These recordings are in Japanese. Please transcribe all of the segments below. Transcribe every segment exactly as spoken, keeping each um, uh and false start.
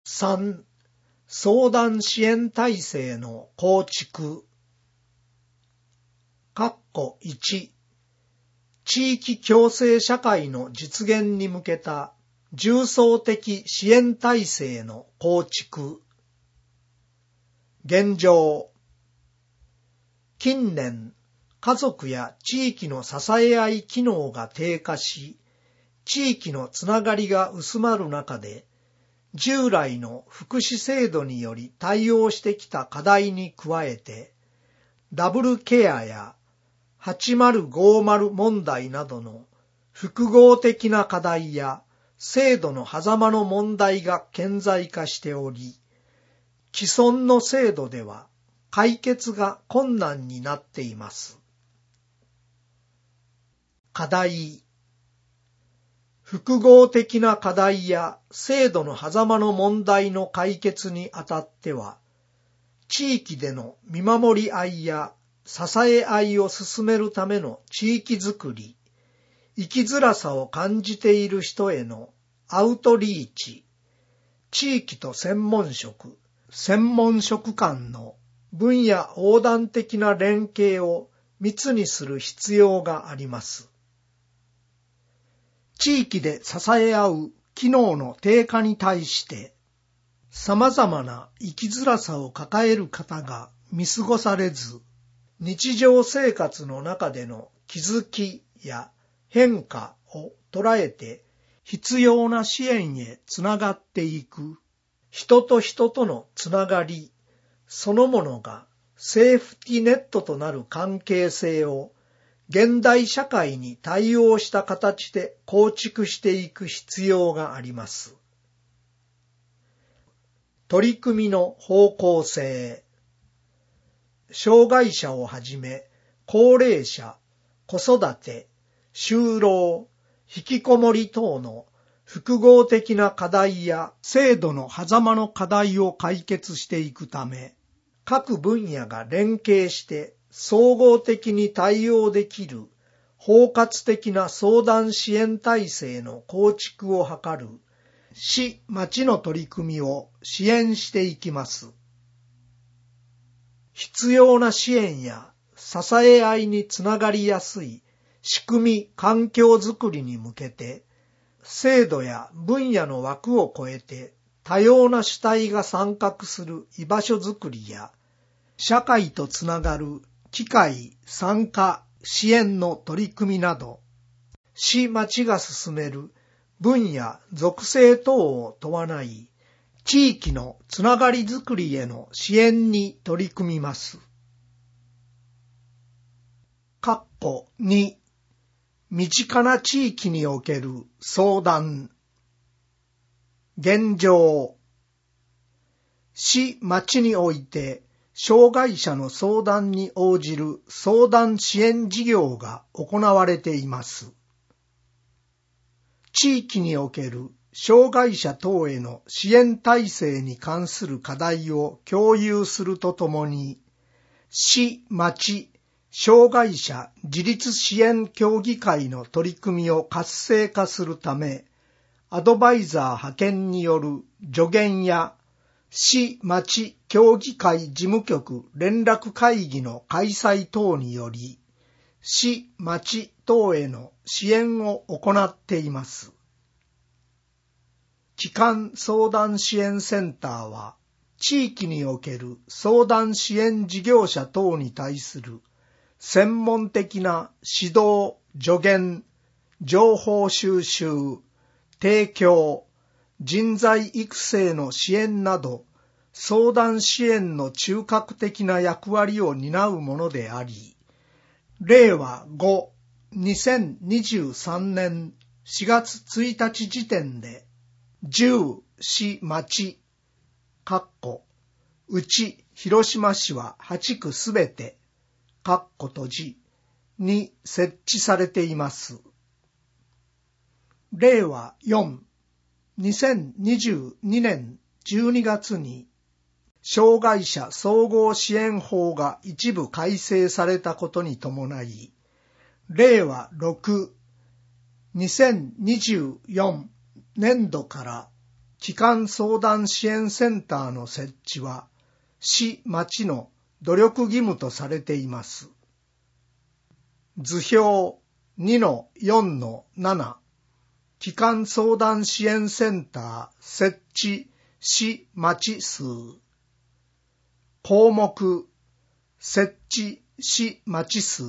さん、相談支援体制の構築。括弧いち、地域共生社会の実現に向けた重層的支援体制の構築。現状。近年、家族や地域の支え合い機能が低下し、地域のつながりが薄まる中で、従来の福祉制度により対応してきた課題に加えて、ダブルケアやはちまるごまる問題などの複合的な課題や制度の狭間の問題が顕在化しており、既存の制度では解決が困難になっています。課題。複合的な課題や制度の狭間の問題の解決にあたっては、地域での見守り合いや支え合いを進めるための地域づくり、生きづらさを感じている人へのアウトリーチ、地域と専門職、専門職間の分野横断的な連携を密にする必要があります。地域で支え合う機能の低下に対して、様々な生きづらさを抱える方が見過ごされず、日常生活の中での気づきや変化を捉えて必要な支援へつながっていく、人と人とのつながりそのものがセーフティネットとなる関係性を現代社会に対応した形で構築していく必要があります。取り組みの方向性。障害者をはじめ、高齢者、子育て、就労、引きこもり等の複合的な課題や制度の狭間の課題を解決していくため、各分野が連携して総合的に対応できる包括的な相談支援体制の構築を図る市・町の取り組みを支援していきます。必要な支援や支え合いにつながりやすい仕組み・環境づくりに向けて、制度や分野の枠を超えて多様な主体が参画する居場所づくりや、社会とつながる機会・参加・支援の取り組みなど、市・町が進める分野・属性等を問わない地域のつながりづくりへの支援に取り組みます。括弧に、身近な地域における相談。現状。市・町において障害者の相談に応じる相談支援事業が行われています。地域における障害者等への支援体制に関する課題を共有するとともに、市・町、障害者自立支援協議会の取り組みを活性化するため、アドバイザー派遣による助言や市・町協議会事務局連絡会議の開催等により、市・町等への支援を行っています。基幹相談支援センターは、地域における相談支援事業者等に対する専門的な指導、助言、情報収集、提供、人材育成の支援など、相談支援の中核的な役割を担うものであり、れいわご、にせんにじゅうさんねんしがつついたち時点で、じゅう市・町、括弧、うち広島市ははちくすべて、括弧閉じ、に設置されています。れいわよん、にせんにじゅうにねんじゅうにがつに、障害者総合支援法が一部改正されたことに伴い、れいわろく、にせんにじゅうよんねんどから帰還相談支援センターの設置は市・町の努力義務とされています。図表 にのよんのなな 帰還相談支援センター設置市・町数項目設置市・町数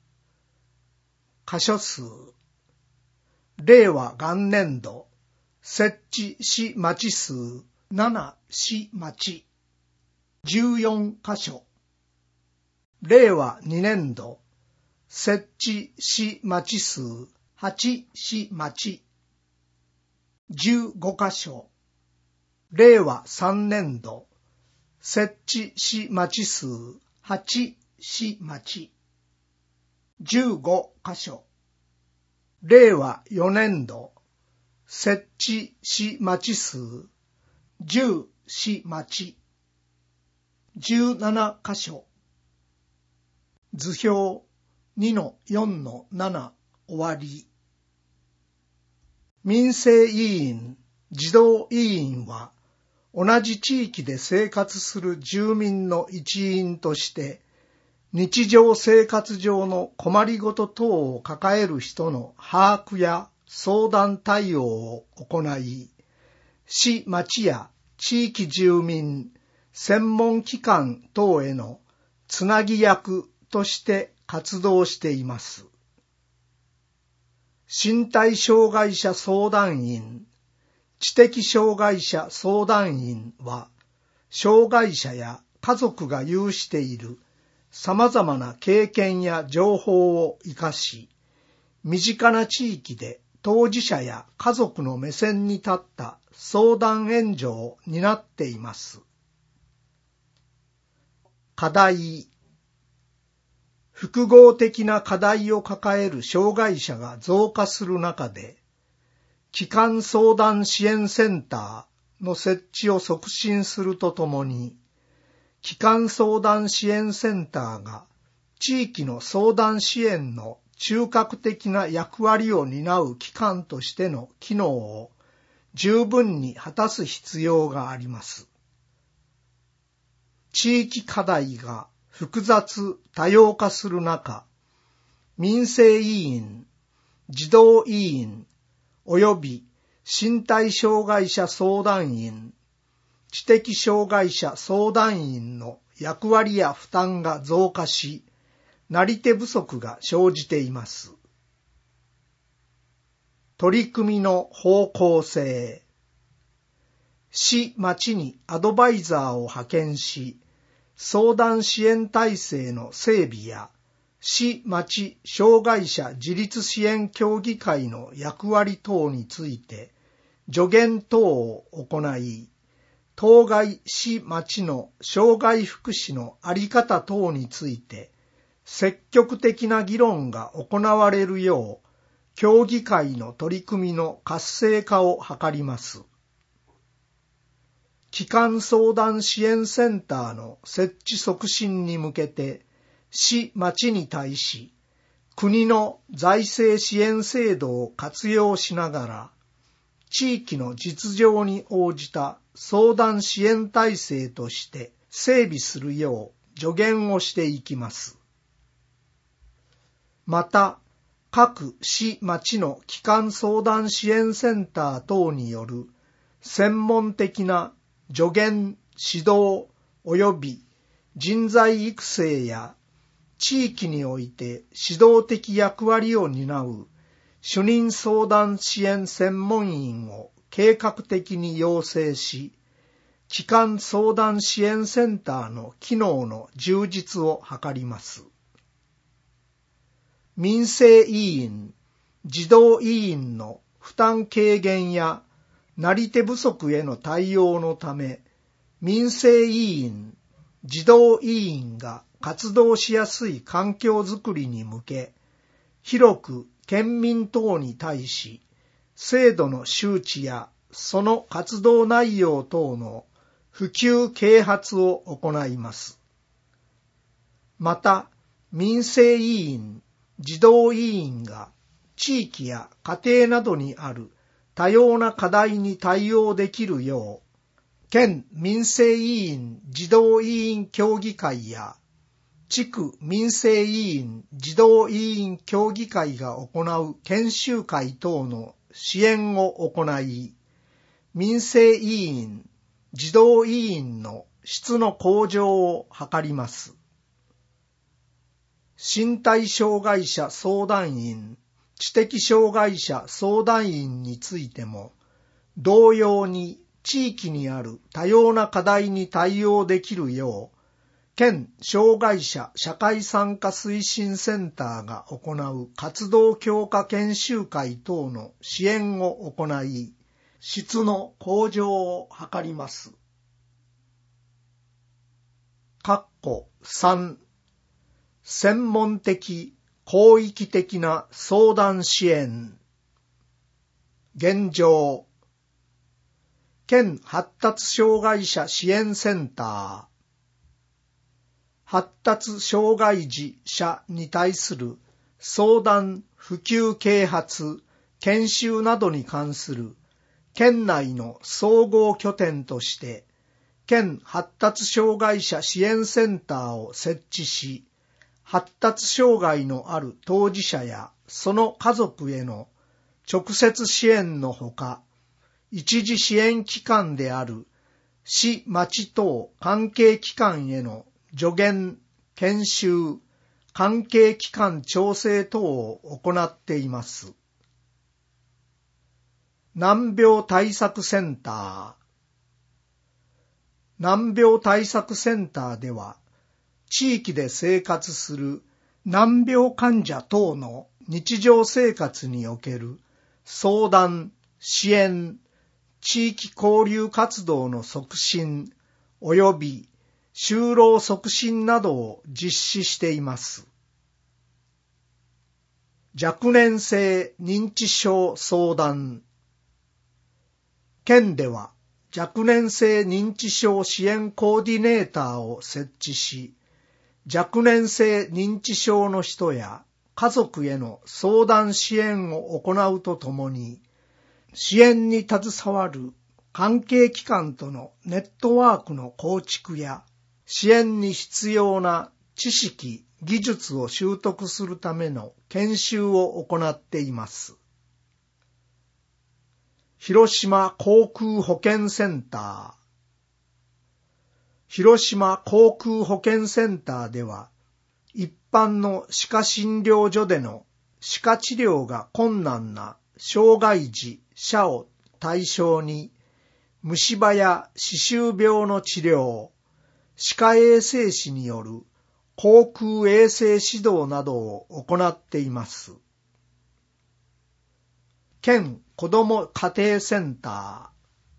箇所数令和元年度設置市・町数なな市・町じゅうよん箇所令和に年度設置市・町数はち市・町じゅうご箇所令和さん年度設置市・町数はち市・町じゅうご箇所令和よ年度設置市・町数じゅう市・町じゅうなな箇所図表 にのよんのなな 終わり。民生委員、児童委員は同じ地域で生活する住民の一員として日常生活上の困りごと等を抱える人の把握や相談対応を行い、市・町や地域住民、専門機関等へのつなぎ役として活動しています。身体障害者相談員、知的障害者相談員は、障害者や家族が有している様々な経験や情報を生かし、身近な地域で当事者や家族の目線に立った相談援助を担っています。課題。複合的な課題を抱える障害者が増加する中で、帰還相談支援センターの設置を促進するとともに、帰還相談支援センターが地域の相談支援の中核的な役割を担う機関としての機能を十分に果たす必要があります。地域課題が複雑多様化する中、民生委員、児童委員、及び身体障害者相談員、知的障害者相談員の役割や負担が増加し、なり手不足が生じています。取り組みの方向性。市・町にアドバイザーを派遣し、相談支援体制の整備や市・町障害者自立支援協議会の役割等について助言等を行い、当該市・町の障害福祉の在り方等について積極的な議論が行われるよう、協議会の取り組みの活性化を図ります。帰還相談支援センターの設置促進に向けて、市・町に対し、国の財政支援制度を活用しながら、地域の実情に応じた相談支援体制として整備するよう助言をしていきます。また、各市・町の帰還相談支援センター等による専門的な助言、指導及び人材育成や地域において指導的役割を担う主任相談支援専門員を計画的に養成し、帰還相談支援センターの機能の充実を図ります。民生委員、児童委員の負担軽減やなり手不足への対応のため、民生委員、児童委員が活動しやすい環境づくりに向け、広く県民等に対し、制度の周知やその活動内容等の普及啓発を行います。また、民生委員、児童委員が地域や家庭などにある多様な課題に対応できるよう、県民生委員児童委員協議会や地区民生委員児童委員協議会が行う研修会等の支援を行い、民生委員児童委員の質の向上を図ります。身体障害者相談員、知的障害者相談員についても、同様に地域にある多様な課題に対応できるよう、県障害者社会参加推進センターが行う活動強化研修会等の支援を行い、質の向上を図ります。括弧さん、専門的、広域的な相談支援。現状。県発達障害者支援センター。発達障害児者に対する相談、普及啓発、研修などに関する県内の総合拠点として、県発達障害者支援センターを設置し、発達障害のある当事者やその家族への直接支援のほか、一時支援機関である市町等関係機関への助言、研修、関係機関調整等を行っています。難病対策センター。難病対策センターでは、地域で生活する難病患者等の日常生活における相談、支援、地域交流活動の促進及び就労促進などを実施しています。若年性認知症相談。県では若年性認知症支援コーディネーターを設置し、若年性認知症の人や家族への相談支援を行うとともに、支援に携わる関係機関とのネットワークの構築や、支援に必要な知識、技術を習得するための研修を行っています。広島航空保健センター。広島航空保健センターでは、一般の歯科診療所での歯科治療が困難な障害児、者を対象に、虫歯や歯周病の治療、歯科衛生士による口腔衛生指導などを行っています。県子ども家庭センター。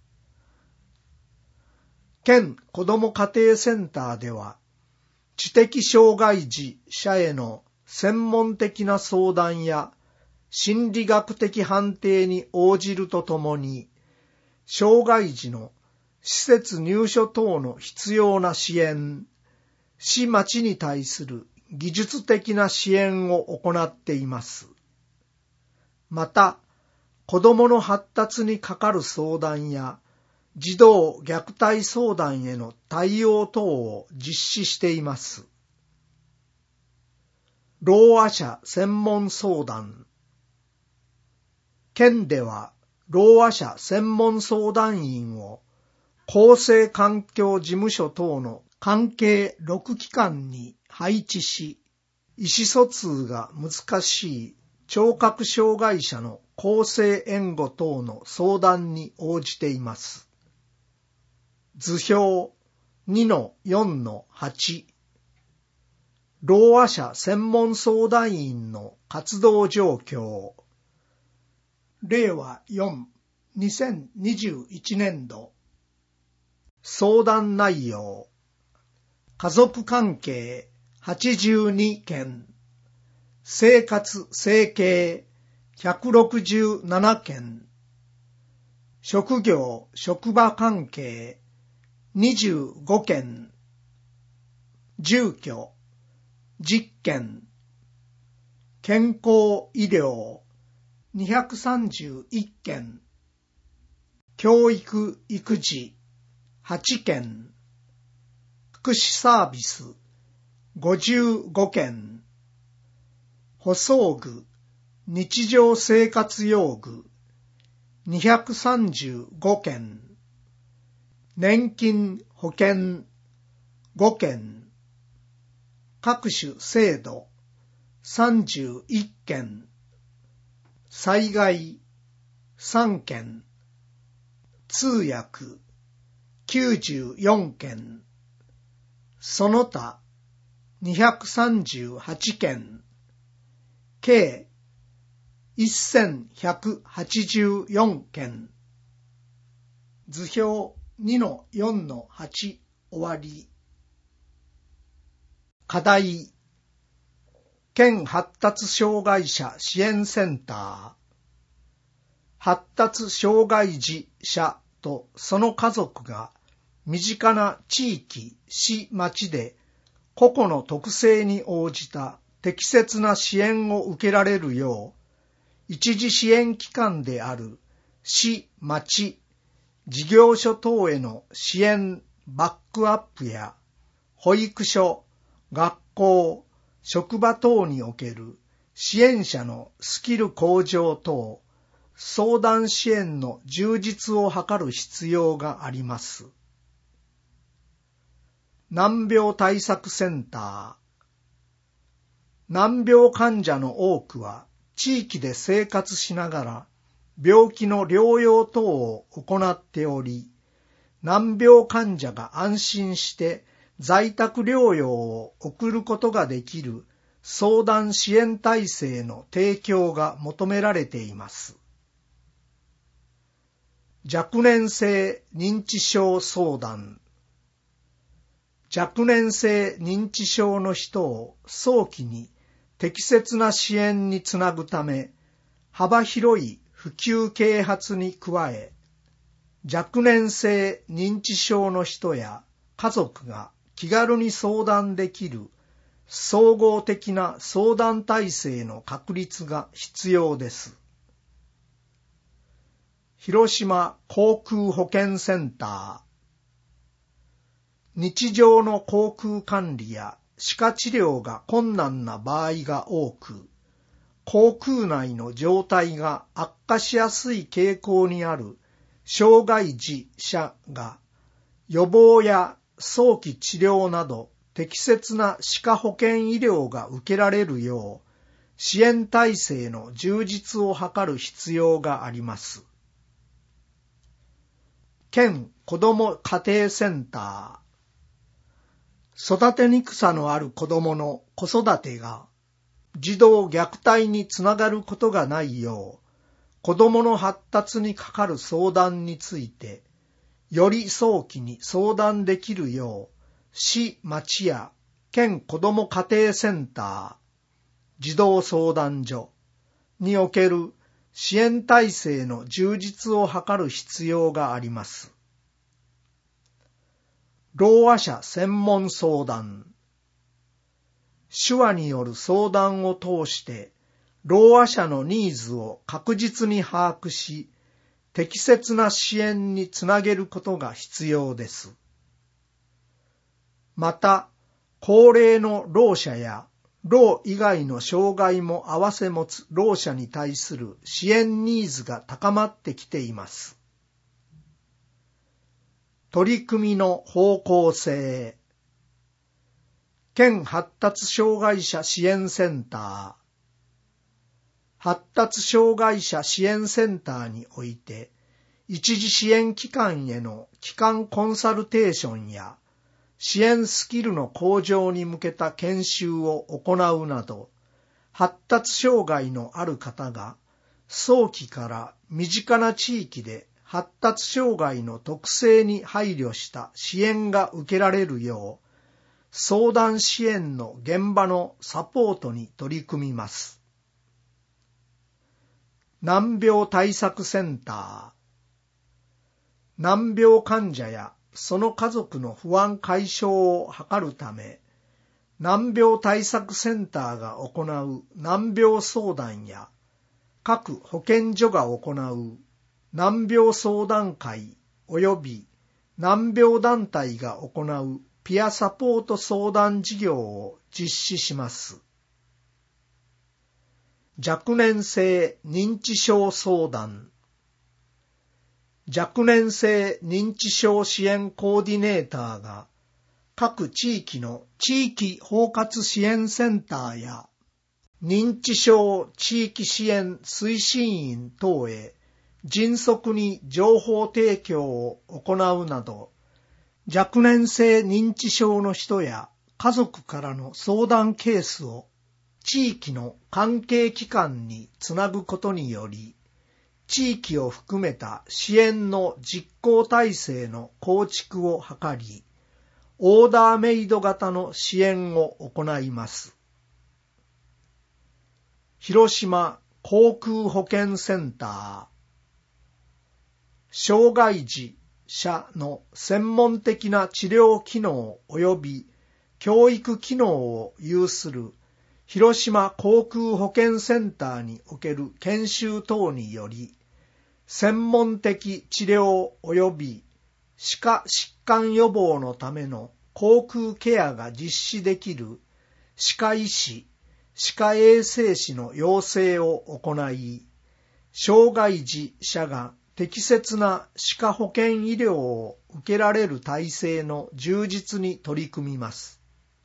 県子ども家庭センターでは、知的障害児者への専門的な相談や心理学的判定に応じるとともに、障害児の施設入所等の必要な支援、市町に対する技術的な支援を行っています。また、子どもの発達にかかる相談や、児童虐待相談への対応等を実施しています。ろうあ者専門相談。県では、ろうあ者専門相談員を厚生環境事務所等の関係ろく機関に配置し、意思疎通が難しい聴覚障害者の更生援護等の相談に応じています。図表 にのよんのはち。ろうあ者専門相談員の活動状況。れいわよん、にせんにじゅういちねんど。相談内容。家族関係はちじゅうにけん。生活生計ひゃくろくじゅうななけん。職業職場関係にじゅうごけん。住居じゅっけん。健康医療にひゃくさんじゅういっけん。 教育育児はちけん、福祉サービスごじゅうごけん、補装具日常生活用具にひゃくさんじゅうごけん、年金保険ごけん、各種制度さんじゅういっけん、災害さんけん、通訳きゅうじゅうよんけん、その他にひゃくさんじゅうはちけん、計せんひゃくはちじゅうよんけん。図表 にのよんのはち 終わり。課題、県発達障害者支援センター。発達障害児者とその家族が身近な地域、市、町で個々の特性に応じた適切な支援を受けられるよう、一時支援機関である市、町、事業所等への支援バックアップや保育所、学校、職場等における支援者のスキル向上等、相談支援の充実を図る必要があります。難病対策センター。難病患者の多くは地域で生活しながら病気の療養等を行っており、難病患者が安心して在宅療養を送ることができる相談支援体制の提供が求められています。若年性認知症相談。若年性認知症の人を早期に適切な支援につなぐため、幅広い普及啓発に加え、若年性認知症の人や家族が気軽に相談できる総合的な相談体制の確立が必要です。広島航空保健センター。日常の航空管理や歯科治療が困難な場合が多く、航空内の状態が悪化しやすい傾向にある障害児者が予防や早期治療など適切な歯科保健医療が受けられるよう支援体制の充実を図る必要があります。県子ども家庭センター。育てにくさのある子どもの子育てが児童虐待につながることがないよう、子どもの発達にかかる相談について、より早期に相談できるよう、市、町や県子ども家庭センター、児童相談所における支援体制の充実を図る必要があります。ろうあ者専門相談。手話による相談を通して、ろうあ者のニーズを確実に把握し、適切な支援につなげることが必要です。また、高齢のろう者や、ろう以外の障害も併せ持つろう者に対する支援ニーズが高まってきています。取り組みの方向性。県発達障害者支援センター。発達障害者支援センターにおいて、一時支援機関への機関コンサルテーションや、支援スキルの向上に向けた研修を行うなど、発達障害のある方が早期から身近な地域で発達障害の特性に配慮した支援が受けられるよう、相談支援の現場のサポートに取り組みます。難病対策センター。難病患者やその家族の不安解消を図るため、難病対策センターが行う難病相談や各保健所が行う難病相談会及び難病団体が行うピアサポート相談事業を実施します。若年性認知症相談。若年性認知症支援コーディネーターが各地域の地域包括支援センターや認知症地域支援推進員等へ迅速に情報提供を行うなど、若年性認知症の人や家族からの相談ケースを地域の関係機関につなぐことにより、地域を含めた支援の実行体制の構築を図り、オーダーメイド型の支援を行います。広島航空保健センター。障害児者の専門的な治療機能及び教育機能を有する広島航空保健センターにおける研修等により、専門的治療及び歯科疾患予防のための航空ケアが実施できる歯科医師、歯科衛生士の養成を行い、障害児者が適切な歯科保健医療を受けられる体制の充実に取り組みます。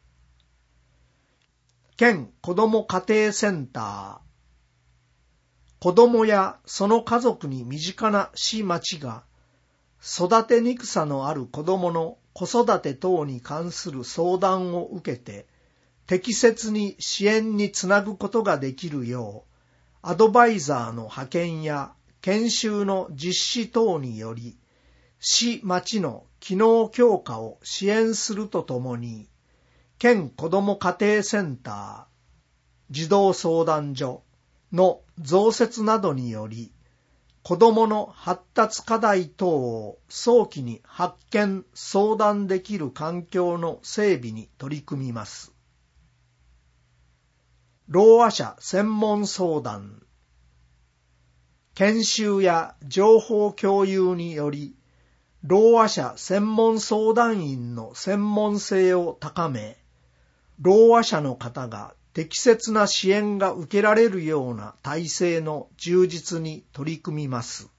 県子ども家庭センター。子どもやその家族に身近な市町が育てにくさのある子どもの子育て等に関する相談を受けて適切に支援につなぐことができるようアドバイザーの派遣や研修の実施等により市町の機能強化を支援するとともに、県子ども家庭センター、児童相談所の増設などにより、子どもの発達課題等を早期に発見・相談できる環境の整備に取り組みます。ろうあ者専門相談。研修や情報共有により、ろうあ者専門相談員の専門性を高め、ろうあ者の方が適切な支援が受けられるような体制の充実に取り組みます。